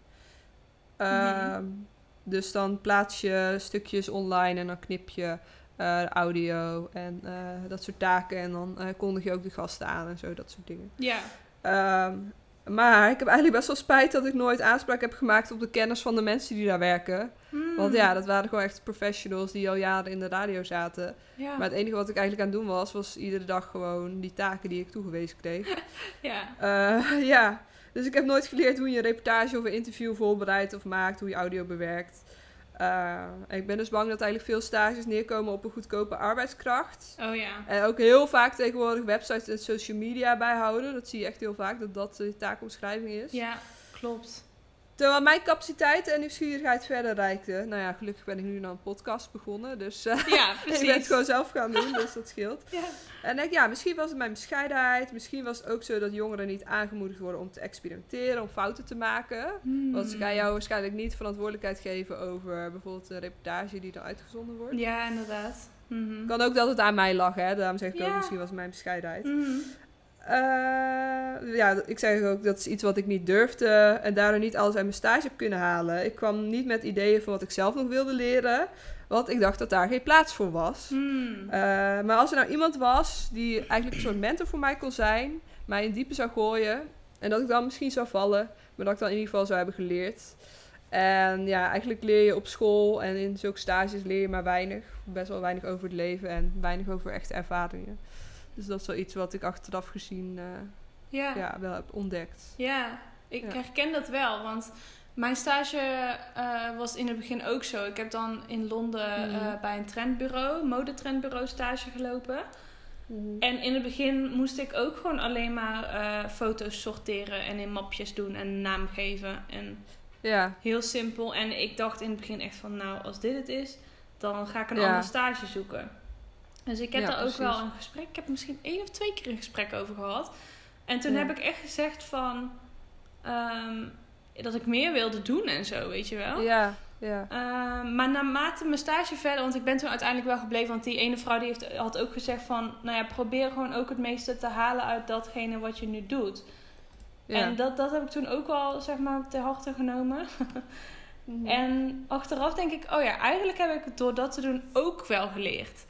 Dus dan plaats je stukjes online en dan knip je audio en dat soort taken. En dan kondig je ook de gasten aan en zo, dat soort dingen. Ja. Maar ik heb eigenlijk best wel spijt dat ik nooit aanspraak heb gemaakt op de kennis van de mensen die daar werken. Want ja, dat waren gewoon echt professionals die al jaren in de radio zaten. Ja. Maar het enige wat ik eigenlijk aan het doen was iedere dag gewoon die taken die ik toegewezen kreeg. Ja. Dus ik heb nooit geleerd hoe je een reportage of een interview voorbereidt of maakt, hoe je audio bewerkt. En ik ben dus bang dat eigenlijk veel stages neerkomen op een goedkope arbeidskracht. Oh ja. En ook heel vaak tegenwoordig websites en social media bijhouden. Dat zie je echt heel vaak, dat de taakomschrijving is. Ja, klopt. Terwijl mijn capaciteit en nieuwsgierigheid verder reikte. Nou ja, gelukkig ben ik nu naar een podcast begonnen. Dus ja, precies. ik ben het gewoon zelf gaan doen, dus dat scheelt. Ja. En denk, ja, misschien was het mijn bescheidenheid. Misschien was het ook zo dat jongeren niet aangemoedigd worden om te experimenteren, om fouten te maken. Want ze gaan jou waarschijnlijk niet verantwoordelijkheid geven over bijvoorbeeld een reportage die dan uitgezonden wordt. Ja, inderdaad. Kan ook dat het aan mij lag, hè. Daarom zeg ik ook, misschien was het mijn bescheidenheid. Ja, ik zeg ook, dat is iets wat ik niet durfde en daardoor niet alles uit mijn stage heb kunnen halen. Ik kwam niet met ideeën van wat ik zelf nog wilde leren, want ik dacht dat daar geen plaats voor was. Maar als er nou iemand was die eigenlijk een soort mentor voor mij kon zijn, mij in diepe zou gooien en dat ik dan misschien zou vallen, maar dat ik dan in ieder geval zou hebben geleerd. En ja, eigenlijk leer je op school en in zulke stages leer je maar weinig, best wel weinig over het leven en weinig over echte ervaringen. Dus dat is wel iets wat ik achteraf gezien wel heb ontdekt. Ja, ik herken dat wel. Want mijn stage was in het begin ook zo. Ik heb dan in Londen bij een trendbureau, modetrendbureau stage gelopen. En in het begin moest ik ook gewoon alleen maar foto's sorteren en in mapjes doen en een naam geven. En heel simpel. En ik dacht in het begin echt van, nou, als dit het is, dan ga ik een andere stage zoeken. Dus ik heb daar ook wel een gesprek. Ik heb er misschien 1 of 2 keer een gesprek over gehad. En toen heb ik echt gezegd van... dat ik meer wilde doen en zo, weet je wel. Ja. Maar naarmate mijn stage verder... Want ik ben toen uiteindelijk wel gebleven. Want die ene vrouw die had ook gezegd van... Nou ja, probeer gewoon ook het meeste te halen uit datgene wat je nu doet. Ja. En dat heb ik toen ook wel, zeg maar, ter harte genomen. En achteraf denk ik... Oh ja, eigenlijk heb ik door dat te doen ook wel geleerd.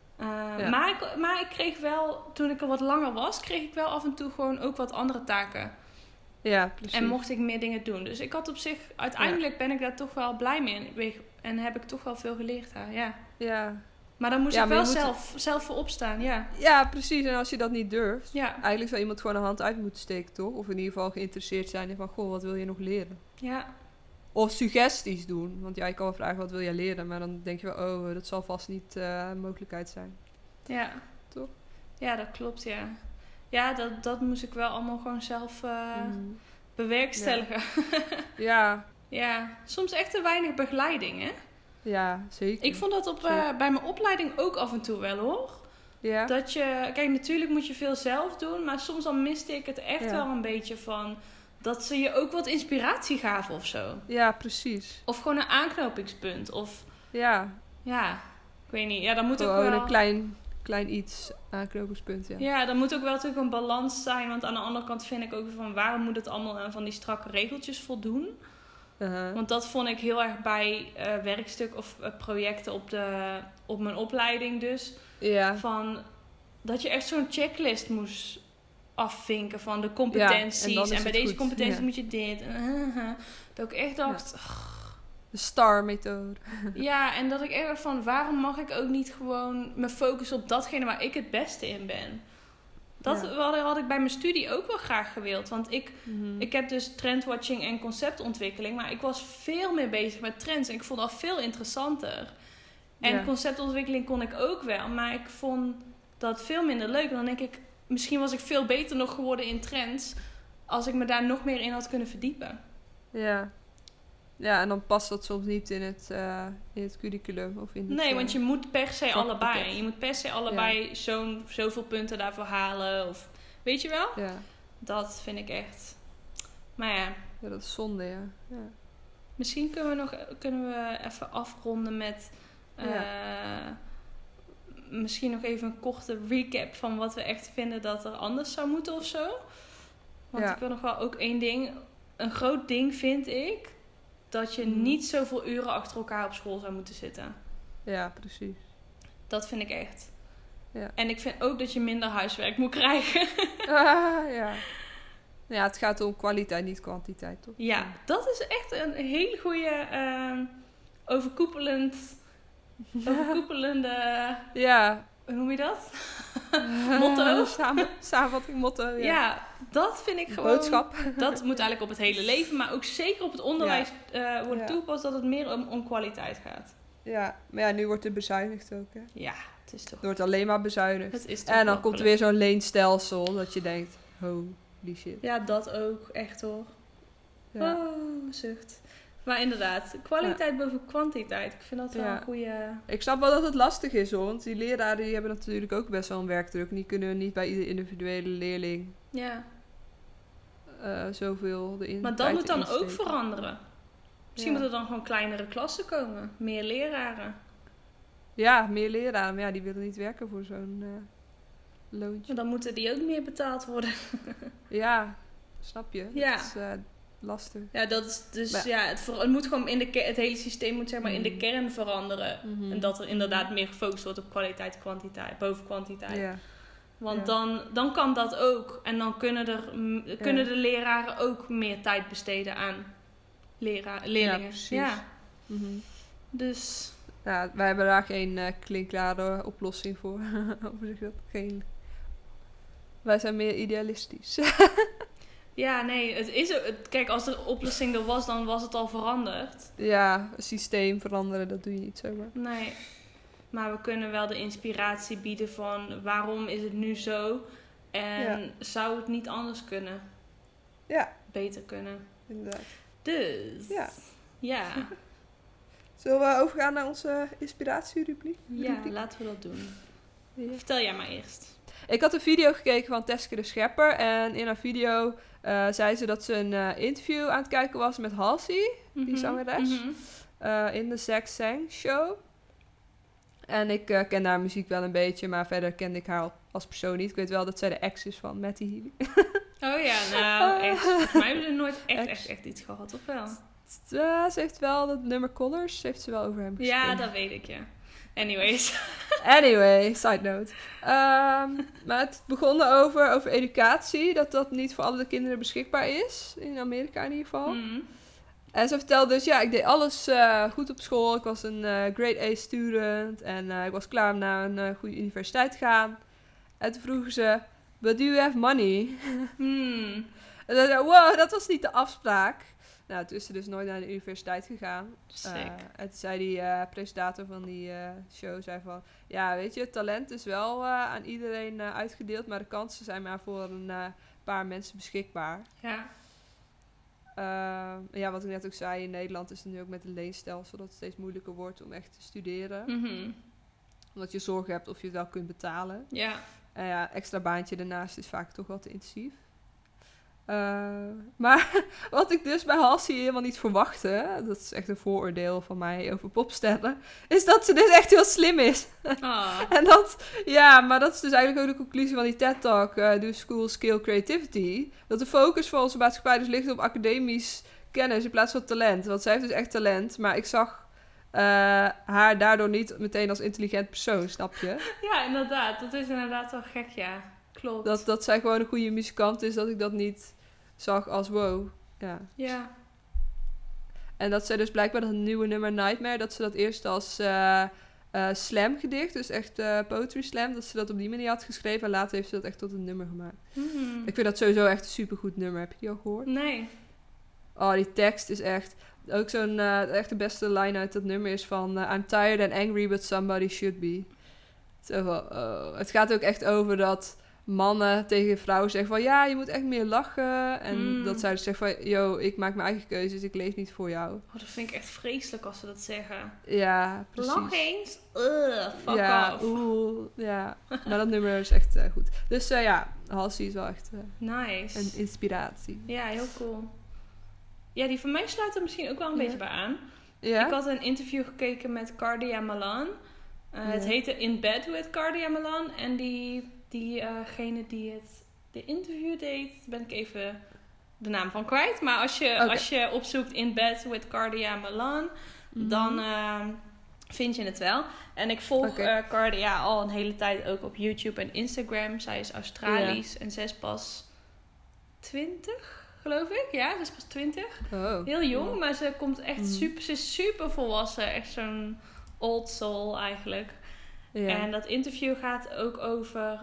Maar ik kreeg wel... Toen ik er wat langer was... Kreeg ik wel af en toe gewoon ook wat andere taken. Ja, precies. En mocht ik meer dingen doen. Dus ik had op zich... Uiteindelijk ben ik daar toch wel blij mee. En heb ik toch wel veel geleerd daar, ja. Maar dan moest ik wel zelf voor opstaan, ja. Ja, precies. En als je dat niet durft... Eigenlijk zou iemand gewoon een hand uit moeten steken, toch? Of in ieder geval geïnteresseerd zijn in van... Goh, wat wil je nog leren? Ja. Of suggesties doen. Want je kan wel vragen, wat wil jij leren? Maar dan denk je wel, dat zal vast niet een mogelijkheid zijn. Ja. Toch? Ja, dat klopt, ja. Ja, dat moest ik wel allemaal gewoon zelf bewerkstelligen. Ja. Ja, soms echt te weinig begeleiding, hè? Ja, zeker. Ik vond dat bij mijn opleiding ook af en toe wel, hoor. Ja. Dat je... Kijk, natuurlijk moet je veel zelf doen. Maar soms dan miste ik het echt wel een beetje van... Dat ze je ook wat inspiratie gaven of zo. Ja, precies. Of gewoon een aanknopingspunt. Of... Ja, ik weet niet. Ja, dan moet ook wel... een klein iets aanknopingspunt, Ja, dan moet ook wel natuurlijk een balans zijn. Want aan de andere kant vind ik ook van... Waarom moet het allemaal aan van die strakke regeltjes voldoen? Want dat vond ik heel erg bij werkstuk of projecten op mijn opleiding dus. Ja. Van dat je echt zo'n checklist moest afvinken van de competenties. En bij deze competenties moet je dit. Dat ik echt dacht... De STAR-methode. Ja, en dat ik echt dacht van... Waarom mag ik ook niet gewoon me focussen op datgene waar ik het beste in ben? Dat had ik bij mijn studie ook wel graag gewild. Want ik heb dus trendwatching en conceptontwikkeling. Maar ik was veel meer bezig met trends. En ik vond dat veel interessanter. En conceptontwikkeling kon ik ook wel. Maar ik vond dat veel minder leuk. En dan denk ik... Misschien was ik veel beter nog geworden in trends... als ik me daar nog meer in had kunnen verdiepen. Ja. Ja, en dan past dat soms niet in het curriculum. Of in het, want je moet per se allebei. Je moet per se allebei zoveel punten daarvoor halen. Of, weet je wel? Ja. Dat vind ik echt... Maar ja. Ja, dat is zonde, ja. Misschien kunnen we even afronden met... Misschien nog even een korte recap van wat we echt vinden dat er anders zou moeten of zo. Want ik wil nog wel ook één ding. Een groot ding vind ik... dat je niet zoveel uren achter elkaar op school zou moeten zitten. Ja, precies. Dat vind ik echt. Ja. En ik vind ook dat je minder huiswerk moet krijgen. Ja, het gaat om kwaliteit, niet kwantiteit, toch? Ja, dat is echt een hele goede overkoepelende... Ja. Hoe noem je dat? Motto. Samenvatting, motto. Ja, dat vind ik gewoon... Boodschap. Dat moet eigenlijk op het hele leven, maar ook zeker op het onderwijs wordt toegepast dat het meer om kwaliteit gaat. Ja, maar nu wordt er bezuinigd ook, hè? Ja, het is toch... Er wordt alleen maar bezuinigd. Het is toch en dan komt er weer zo'n leenstelsel dat je denkt, holy shit. Ja, dat ook. Echt hoor. Ja. Oh, zucht. Maar inderdaad, kwaliteit boven kwantiteit. Ik vind dat wel een goede... Ik snap wel dat het lastig is, hoor. Want die leraren die hebben natuurlijk ook best wel een werkdruk. Die kunnen niet bij iedere individuele leerling zoveel erin. Maar dat moet dan ook veranderen. Misschien moeten er dan gewoon kleinere klassen komen. Meer leraren. Ja, meer leraren. Maar die willen niet werken voor zo'n loontje. Maar dan moeten die ook meer betaald worden. Ja, snap je. Ja. Dat is lastig. Ja, dat is dus het moet gewoon het hele systeem moet zeg maar in de kern veranderen. En dat er inderdaad meer gefocust wordt op kwaliteit en kwantiteit, boven kwantiteit. Ja. Want dan kan dat ook. En dan kunnen de leraren ook meer tijd besteden aan leerlingen. Ja. Dus... Ja, wij hebben daar geen klinkklare oplossing voor. Hoe zeg je dat? Wij zijn meer idealistisch. Ja, nee. Kijk, als de oplossing er was, dan was het al veranderd. Ja, een systeem veranderen, dat doe je niet zomaar. Nee. Maar we kunnen wel de inspiratie bieden van waarom is het nu zo? En zou het niet anders kunnen? Ja. Beter kunnen. Inderdaad. Dus. Ja. Zullen we overgaan naar onze inspiratierubriek? Ja, laten we dat doen. Ja. Vertel jij maar eerst. Ik had een video gekeken van Teske de Schepper. En in haar video zei ze dat ze een interview aan het kijken was met Halsey, die zangeres. In de Zack Sang Show. En ik ken haar muziek wel een beetje, maar verder kende ik haar als persoon niet. Ik weet wel dat zij de ex is van Matty Healy. Oh ja, nou echt. Volgens mij hebben ze nooit echt iets gehad, of wel? Ze heeft wel dat nummer Colors, heeft ze wel over hem geschreven. Ja, dat weet ik, ja. Anyways. Anyway, side note. Maar het begon over educatie, dat niet voor alle kinderen beschikbaar is. In Amerika in ieder geval. En ze vertelde dus, ja, ik deed alles goed op school. Ik was een grade A student en ik was klaar om naar een goede universiteit te gaan. En toen vroegen ze, but do you have money? En dan zei wow, dat was niet de afspraak. Nou, toen is ze dus nooit naar de universiteit gegaan. En toen zei die presentator van die show, zei van... Ja, weet je, talent is wel aan iedereen uitgedeeld, maar de kansen zijn maar voor een paar mensen beschikbaar. Ja. Ja, wat ik net ook zei, in Nederland is het nu ook met het leenstelsel dat het steeds moeilijker wordt om echt te studeren. Omdat je zorgen hebt of je het wel kunt betalen. Ja. En ja, extra baantje daarnaast is vaak toch wel te intensief. Maar wat ik dus bij Halsey helemaal niet verwachtte, dat is echt een vooroordeel van mij over popsterren, is dat ze dus echt heel slim is. En maar dat is dus eigenlijk ook de conclusie van die TED-talk, Do School Skill Creativity, dat de focus van onze maatschappij dus ligt op academisch kennis in plaats van talent. Want zij heeft dus echt talent, maar ik zag haar daardoor niet meteen als intelligent persoon, snap je? Ja, inderdaad. Dat is inderdaad wel gek, ja. Klopt. Dat zij gewoon een goede muzikant is, dat ik dat niet zag als wow. Ja. En dat zij dus blijkbaar dat nieuwe nummer Nightmare, dat ze dat eerst als slam gedicht, dus echt poetry slam, dat ze dat op die manier had geschreven en later heeft ze dat echt tot een nummer gemaakt. Ik vind dat sowieso echt een supergoed nummer. Heb je die al gehoord? Nee. Oh, die tekst is echt... Ook zo'n echt de beste line uit dat nummer is van I'm tired and angry, but somebody should be. Zo van, oh. Het gaat ook echt over dat mannen tegen vrouwen zeggen van... Ja, je moet echt meer lachen. En dat zij dus zeggen van... Yo, ik maak mijn eigen keuzes, ik leef niet voor jou. Oh, dat vind ik echt vreselijk als ze dat zeggen. Ja, precies. Lach eens. Fuck off. Ja, maar dat nummer is echt goed. Dus Halsey is wel echt nice. Een inspiratie. Ja, heel cool. Ja, die van mij sluit er misschien ook wel een beetje bij aan. Ja? Ik had een interview gekeken met Cardia Malan. Het heette In Bed with Cardia Malan. En diegene die de interview deed, ben ik even de naam van kwijt. Maar als je opzoekt In Bed with Cardia Malan, dan vind je het wel. En ik volg Cardia al een hele tijd ook op YouTube en Instagram. Zij is Australisch en zij is pas 20, geloof ik. Ja, ze is pas 20. Oh. Heel jong, maar ze komt echt ze is super volwassen. Echt zo'n old soul eigenlijk. Ja. En dat interview gaat ook over...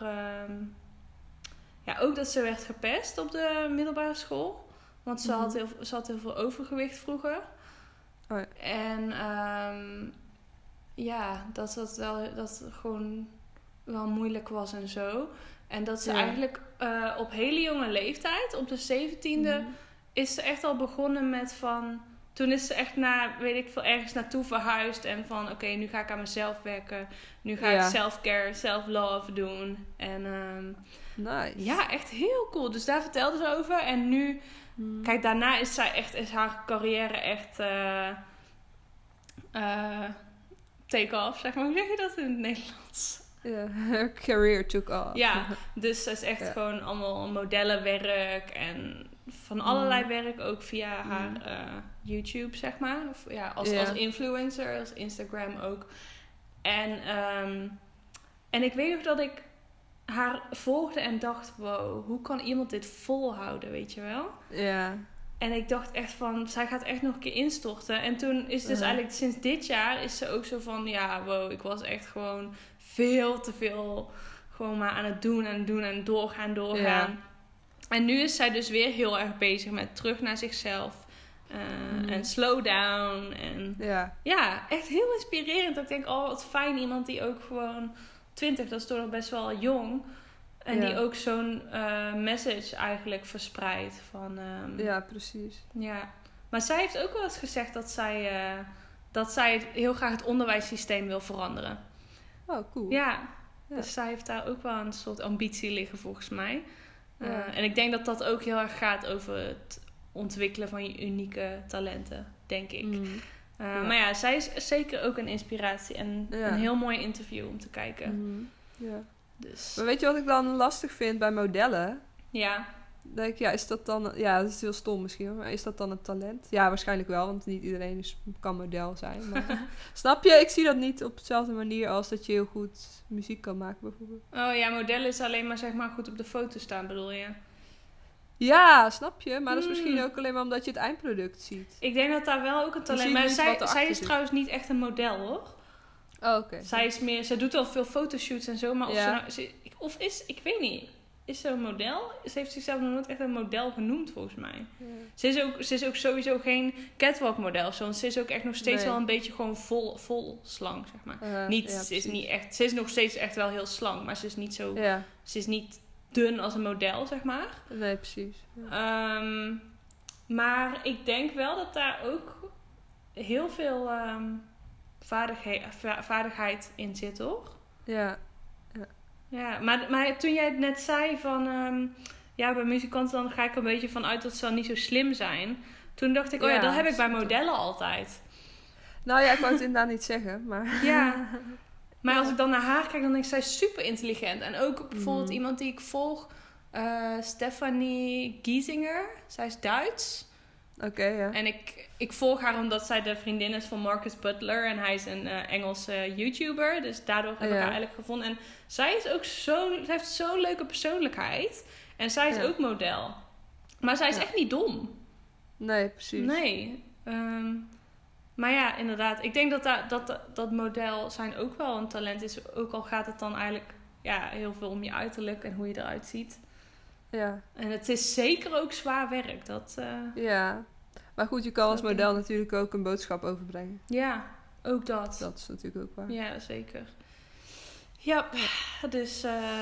ook dat ze werd gepest op de middelbare school. Want ze had heel veel overgewicht vroeger. Oh ja. En dat het gewoon wel moeilijk was en zo. En dat ze eigenlijk op hele jonge leeftijd, op de 17e, is ze echt al begonnen met van... Toen is ze echt ergens naartoe verhuisd. En van, oké, nu ga ik aan mezelf werken. Nu ga ik self-care, self-love doen. En nice. Ja, echt heel cool. Dus daar vertelde ze over. En nu, kijk, daarna is haar carrière echt take-off, zeg maar. Hoe zeg je dat in het Nederlands? Her career took off. Ja, dus ze is echt gewoon allemaal modellenwerk en van allerlei werk, ook via haar YouTube, zeg maar. Of, als influencer, als Instagram ook. En ik weet nog dat ik haar volgde en dacht, wow, hoe kan iemand dit volhouden, weet je wel? Ja. En ik dacht echt van, zij gaat echt nog een keer instorten. En toen is dus eigenlijk sinds dit jaar is ze ook zo van, ja, wow, ik was echt gewoon veel te veel gewoon maar aan het doen en doorgaan. Ja. En nu is zij dus weer heel erg bezig met terug naar zichzelf. En slow down. En echt heel inspirerend. Dat ik denk, oh, wat fijn. Iemand die ook gewoon 20, dat is toch nog best wel jong. En die ook zo'n message eigenlijk verspreidt. Ja, precies. Ja. Maar zij heeft ook wel eens gezegd dat zij heel graag het onderwijssysteem wil veranderen. Oh, cool. Ja. Ja. Dus zij heeft daar ook wel een soort ambitie liggen volgens mij. Ja. En ik denk dat dat ook heel erg gaat over het ontwikkelen van je unieke talenten, denk ik. Ja. Maar ja, zij is zeker ook een inspiratie en Ja. een heel mooi interview om te kijken. Ja. Dus Maar weet je wat ik dan lastig vind bij modellen? ja, Denk ik, ja, is dat dan... Ja, dat is heel stom misschien, hoor, maar is dat dan een talent? Ja, waarschijnlijk wel, want niet iedereen kan model zijn. Maar, snap je? Ik zie dat niet op dezelfde manier als dat je heel goed muziek kan maken, bijvoorbeeld. oh ja, modellen is alleen maar zeg maar goed op de foto staan, bedoel je? Ja, snap je? Maar dat is misschien ook alleen maar omdat je het eindproduct ziet. Ik denk dat daar wel ook een talent... ziet Maar niet wat zij erachter is zit. trouwens niet echt een model, hoor. Oh, oké. Zij doet wel veel fotoshoots en zo, maar Ja. ik weet niet. Is ze een model? Ze heeft zichzelf nog nooit echt een model genoemd, volgens mij. Ja. Ze is ook sowieso geen catwalk model. Want ze is ook echt nog steeds Nee. wel een beetje gewoon vol slank, zeg maar. Ja, Ze is precies. niet echt... Ze is nog steeds echt wel heel slank, maar ze is niet zo... Ja, Ze is niet dun als een model, zeg maar. nee, precies. Ja. Maar ik denk wel dat daar ook heel veel vaardigheid in zit, hoor. Ja. Ja, maar toen jij het net zei van... ja, bij muzikanten dan ga ik een beetje vanuit dat ze dan niet zo slim zijn. Toen dacht ik, Ja, dat heb ik bij snap ik. modellen altijd. Nou ja, ik wou het inderdaad niet zeggen, maar... Ja. Maar als ik dan naar haar kijk, dan denk ik, zij is super intelligent. En ook bijvoorbeeld Mhm. iemand die ik volg, Stefanie Giesinger. Zij is Duits. Oké, ja. En ik volg haar omdat zij de vriendin is van Marcus Butler. En hij is een Engelse YouTuber. Dus daardoor heb ik Ja. haar eigenlijk gevonden. En zij is ook zij heeft zo'n leuke persoonlijkheid. En zij is Ja. ook model. Maar zij is Ja. echt niet dom. Nee, precies. Nee. Maar ja, inderdaad. Ik denk dat model zijn ook wel een talent is. Ook al gaat het dan eigenlijk heel veel om je uiterlijk en hoe je eruit ziet. Ja. En het is zeker ook zwaar werk. Ja. Maar goed, je kan als Dat model denk natuurlijk ook een boodschap overbrengen. Ja, ook dat. Dat is natuurlijk ook waar. Ja, zeker. Ja, dus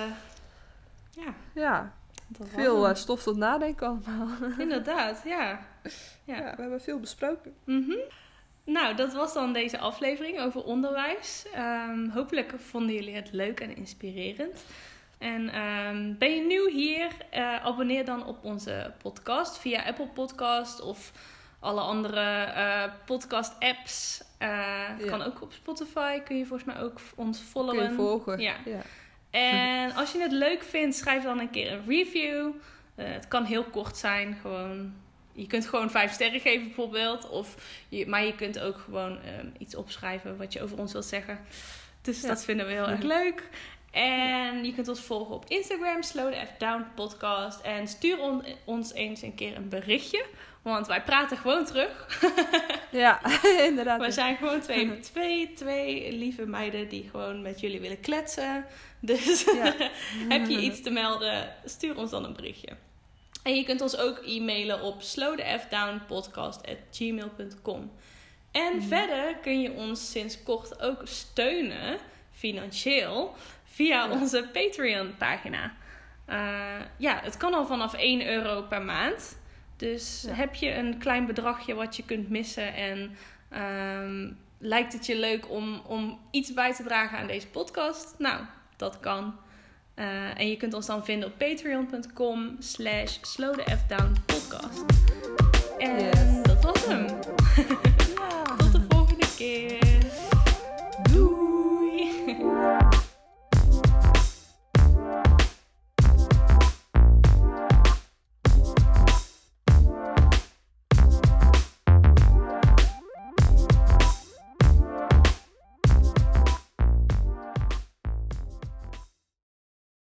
ja. Ja, Dat was veel hem. stof tot nadenken allemaal. Inderdaad, ja. Ja, we hebben veel besproken. Mhm. Nou, dat was dan deze aflevering over onderwijs. Hopelijk vonden jullie het leuk en inspirerend. En ben je nieuw hier? Abonneer dan op onze podcast via Apple Podcast of alle andere podcast apps. Kan ook op Spotify. Kun je volgens mij ook ons followen. Kun je volgen. Ja. Ja. En als je het leuk vindt, schrijf dan een keer een review. Het kan heel kort zijn. Gewoon, je kunt gewoon 5 sterren geven bijvoorbeeld. Maar je kunt ook gewoon iets opschrijven wat je over ons wilt zeggen. Dus Ja. dat vinden we heel erg leuk. En je kunt ons volgen op Instagram, Slow the F Down Podcast. En stuur ons eens een keer een berichtje. Want wij praten gewoon terug. Ja, inderdaad. We zijn gewoon twee lieve meiden die gewoon met jullie willen kletsen. Dus Ja. heb je iets te melden, stuur ons dan een berichtje. En je kunt ons ook e-mailen op slowthefdownpodcast@gmail.com. En verder kun je ons sinds kort ook steunen, financieel, via onze Patreon-pagina. Het kan al vanaf €1 per maand. Dus heb je een klein bedragje wat je kunt missen en lijkt het je leuk om iets bij te dragen aan deze podcast? Nou, dat kan. En je kunt ons dan vinden op patreon.com/slowthefdownpodcast. En Yes. dat was hem.